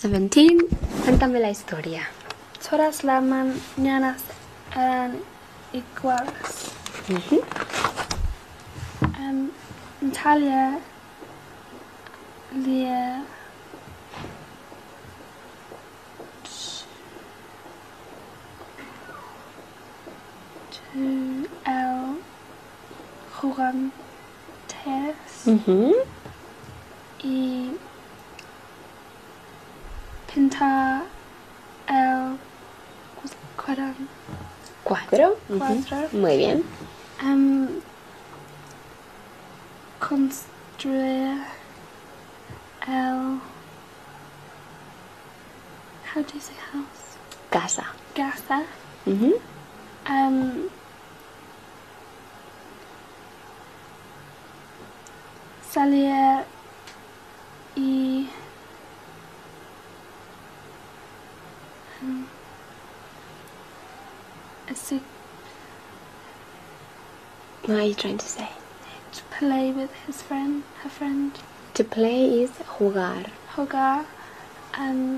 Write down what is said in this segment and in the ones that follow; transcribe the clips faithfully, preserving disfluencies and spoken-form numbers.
seventeen. Cuéntame la historia. Todas las mañanas eran iguales. Uh-huh. Um, Natalia leía to el jugantes Uh-huh. y pinta el cuadro. Cuatro. Uh-huh. Cuatro. Muy bien. Um, construir el... How do you say house? Casa. Casa. Uh-huh. Um, salir y... Um, así, What are you trying to say? to play with his friend, her friend. To play is jugar. Jugar. Um,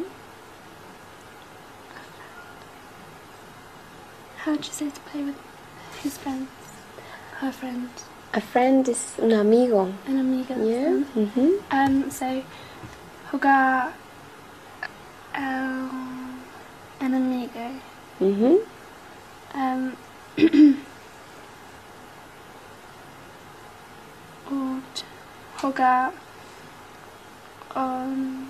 how do you say to play with his friends? Her friend. A friend is un amigo. An amigo. Yeah. Uh-huh. Um, so, jugar el an amigo. Uh-huh. Um, or jugar on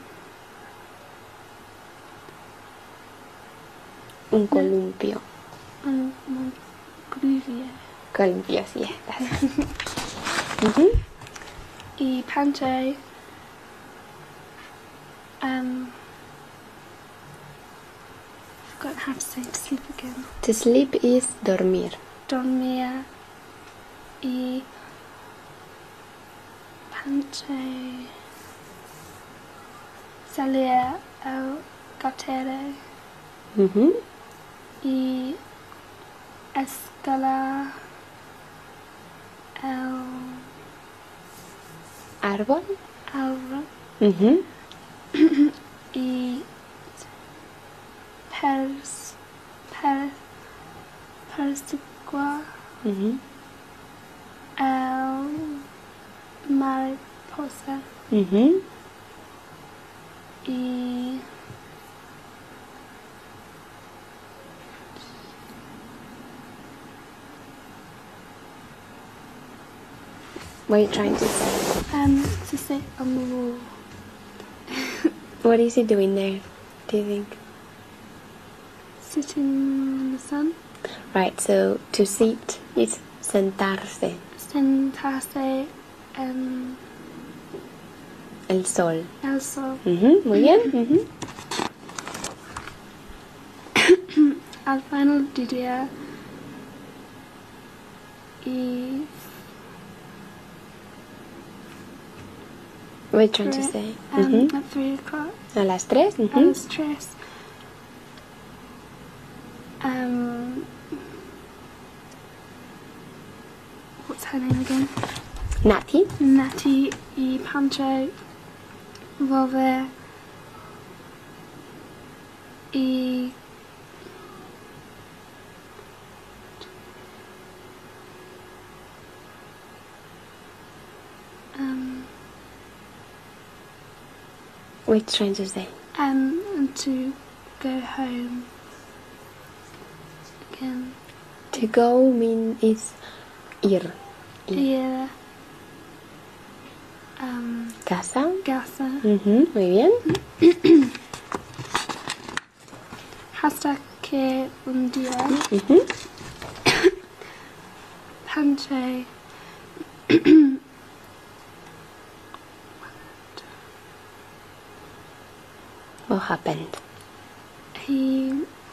Un columpio. on on Gruvia. Columpio, yeah. That's it. Uh-huh. Y Pancho. Um, I've forgotten how to say to sleep again. To sleep is dormir. Dormir y Pancho salir al gatero Uh-huh. y escalar el Árbol. árbol Uh-huh. y pers per perseguir Uh-huh. el mariposa Uh-huh. y What are you trying to say? um to sit on the wall. What is he doing there, do you think? Sitting in the sun. Right, so to sit is sentarse. Sentarse en El sol. el sol. Uh-huh. Muy bien. Uh-huh. Al final del día y What are you trying to say? um, Uh-huh. at three o'clock. A las tres. I Uh-huh. was stressed. Um, what's her name again? Nati. Natty y Pancho volver y um What are you trying to say? and, and to go home again. To go mean is ir. Yeah. Um, Casa. Gasa. Uh-huh. Muy bien. Hasta que un día Uh-huh. Pancho What happened? he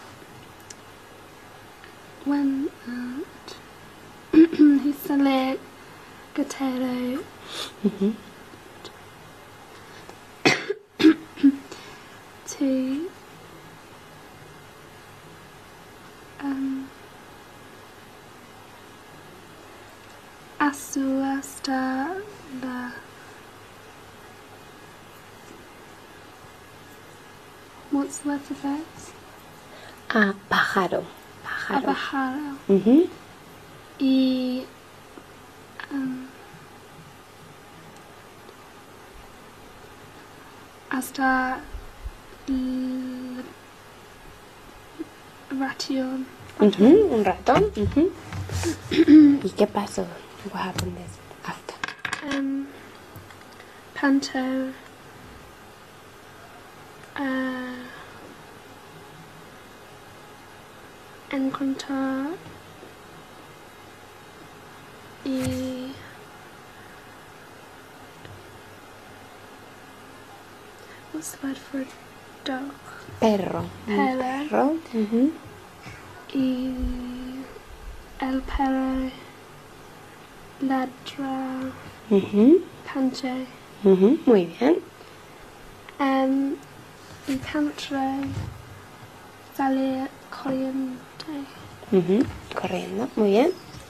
went out. He salió gatero Uh-huh. to um azul hasta la What's the word for birds? Ah, pájaro. A Pájaro. pájaro. Ujú. Y um, hasta el ratón. Ujú, un ratón. Ujú. ¿Y qué pasó? What happened this after? Um, Panto. Uh, encontrar y what's the word for a dog? Perro. Un Perro. perro. Ujú. Y el perro ladra Ujú. Pancho. Ujú, muy bien. Um, y Pancho sale corriendo. Ujú, corriendo, muy bien.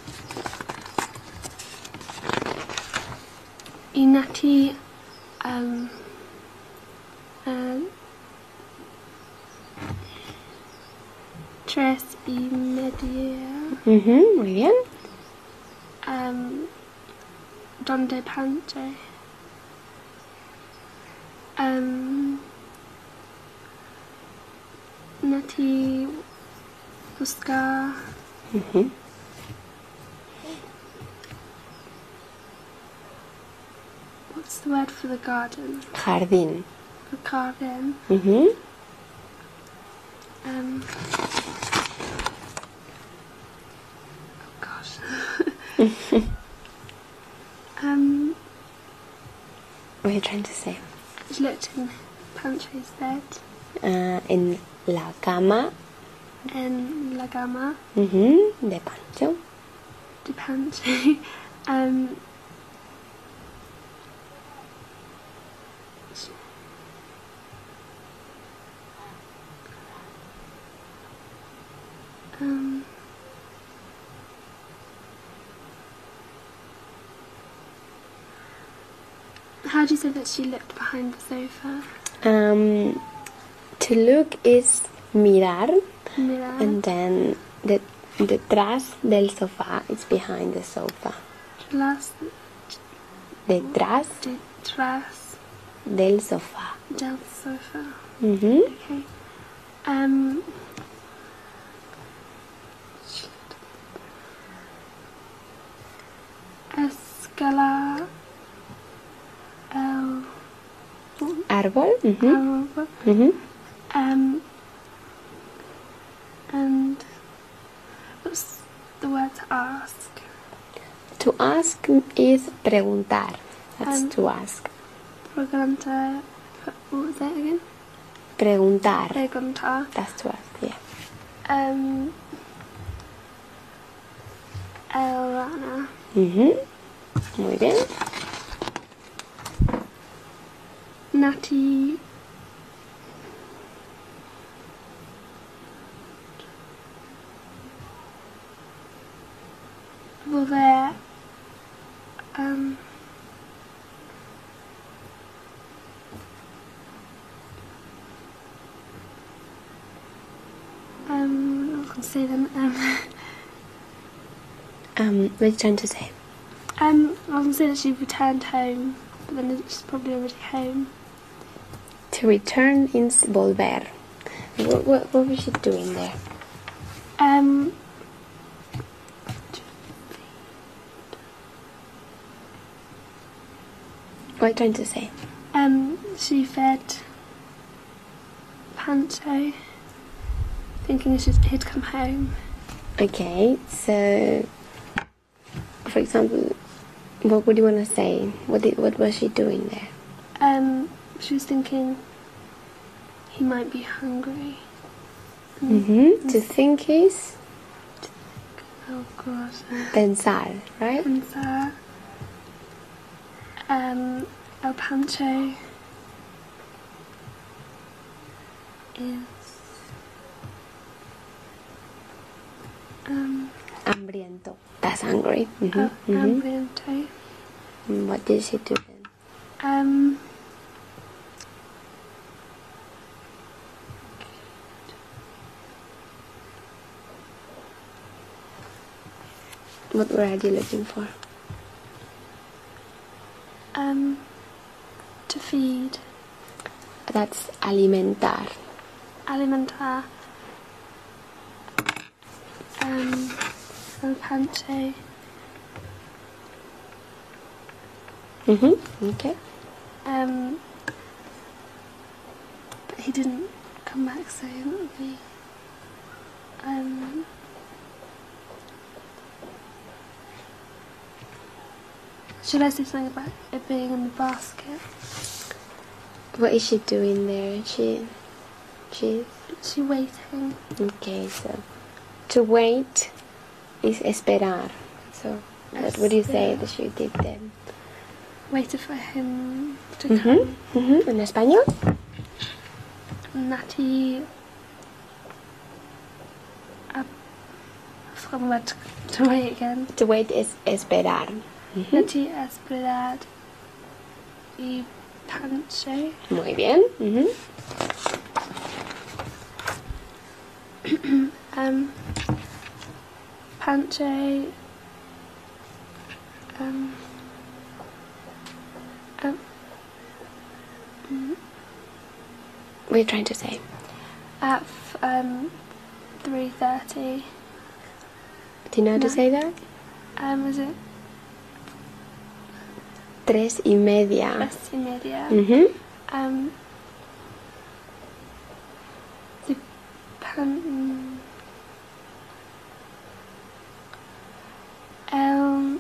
Y Nati um, um, tres y media Ujú, muy bien. um, donde Pancho um, Nati busca Ujú. what's the word for the garden? Jardín. The garden. Ujú. Um, oh gosh. um, What are you trying to say? she looked in Pancho's bed Ah, en la cama in La Gama ujú, de Pancho. de Pancho. um, um, how do you say that she looked behind the sofa? Um, to look is mirar, Mirar. and then the detrás del sofá is behind the sofa. Detrás, Detrás detrás del sofá. del sofa. Ujú. Okay. Um, escala el Árbol. Ujú. árbol. Ujú. Um, and what's the word to ask? To ask is preguntar. That's Um, to ask. Pregunta. What was that again? Preguntar. Pregunta. That's to ask, yeah. Um, Elana. Ujú. Muy bien. Nati. Volver. Um, um, I can say them. Um, Um, what are you trying to say? um, I can say that she returned home, but then she's probably already home. To return is volver. What, what, what was she doing there? Um, What are you trying to say? um, she fed Pancho, thinking she'd, he'd come home. Okay, so for example, what would you want to say? What did, what was she doing there? Um, she was thinking he might be hungry. Mm-hmm. To think is Oh God. pensar, right? Pensar. Um, El Pancho is um Hambriento. That's hungry. Mm-hmm. El Mm-hmm. Hambriento. Mm, what did she do then? Um, What word are you looking for? Um, to feed. That's alimentar. Alimentar. Um, el panche. Mm-hmm. Okay. Um, but he didn't come back, so that would be. Um, should I say something about it being in the basket? What is she doing there? She, she's... She waiting. Okay, so to wait is esperar. So what would you say that she did then? Waited for him to Mm-hmm. come. Mm-hmm. ¿En español? Natty. Uh, I forgot the word to, to wait again. To wait is esperar. Mm-hmm. Natty esperar y panche. Muy bien. Mm-hmm. um, panche. Um, um, mm, What are you trying to say? at f- um, three thirty. Do you know how to No. say that? Um, is it Tres y media. tres y media? Mm-hmm. Um, the pan. Um,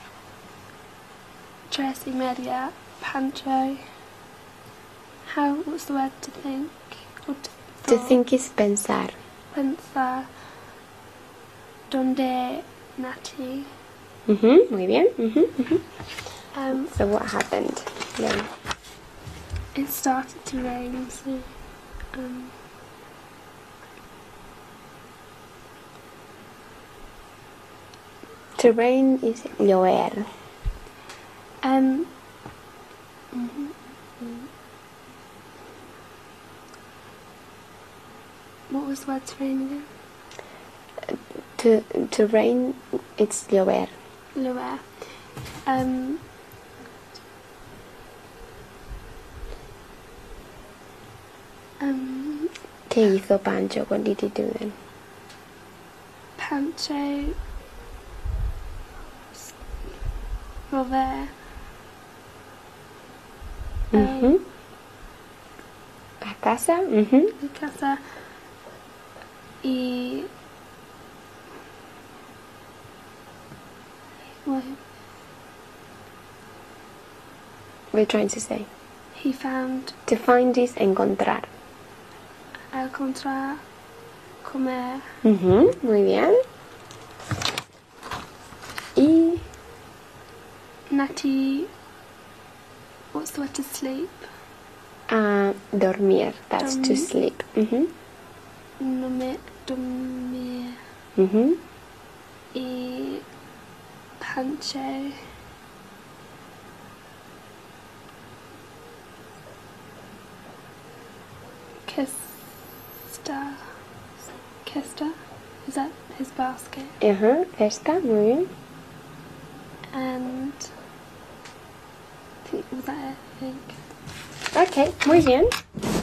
tres y media, pancho. How? What's the word to think? Or to, To thought? think is pensar. Pensar. Donde Natty. Mm-hmm. Muy bien. Mm-hmm. Mm-hmm. Um, So what happened then? it started to rain, so um. To rain is llover. Um. mhm. What was the word to rain again? To to rain, it's llover. Lower. Um. Um. ¿Qué hizo Pancho? What did he do then? Pancho. Rover. Mm-hmm. A casa. Mm-hmm. De casa. Y. What What are you trying to say? he found To find is encontrar. encontrar, comer. Mm-hmm. Muy bien. Y Natty. What's the word to sleep? a dormir. That's to Dormir. sleep. Mm-hmm. No me dormir. Mm-hmm. Y. Pancho. Kista. Kista? Is that his basket? Ajá. Esta. Muy bien. And. I think, was that it? I think. Ok. Muy bien.